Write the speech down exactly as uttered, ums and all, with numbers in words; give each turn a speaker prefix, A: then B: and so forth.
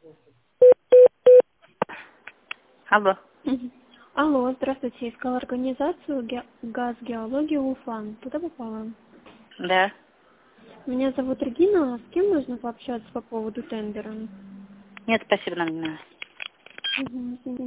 A: Алло.
B: Мгм. Алло, здравствуйте. Искала организацию ге- «Газгеология Уфа». Туда попала.
A: Да.
B: Меня зовут Регина. С кем нужно пообщаться по поводу тендера?
A: Нет, спасибо, нам не надо.
B: Мгм.